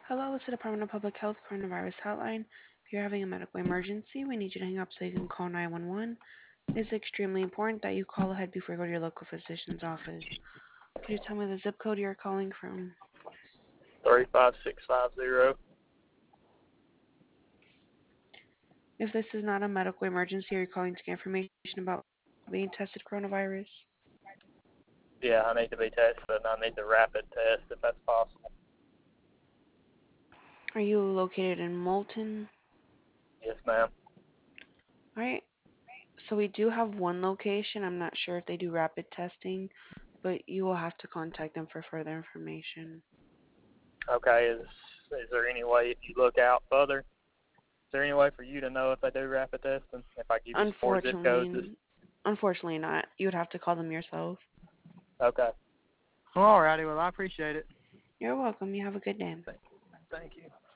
Hello, it's the Department of Public Health Coronavirus Hotline. If you're having a medical emergency, we need you to hang up so you can call 911. It's extremely important that you call ahead before you go to your local physician's office. Could you tell me the zip code you're calling from? 35650. If this is not a medical emergency, are you calling to get information about being tested coronavirus? Yeah, I need to be tested, and I need the rapid test if that's possible. Are you located in Moulton? Yes, ma'am. Alright, so we do have one location. I'm not sure if they do rapid testing, but you will have to contact them for further information. Okay, is there any way, if you look out further, is there any way for you to know if they do rapid testing? If I give you some more zip codes? Unfortunately not. You would have to call them yourself. Okay. Alrighty, well, I appreciate it. You're welcome. You have a good day. Thank you.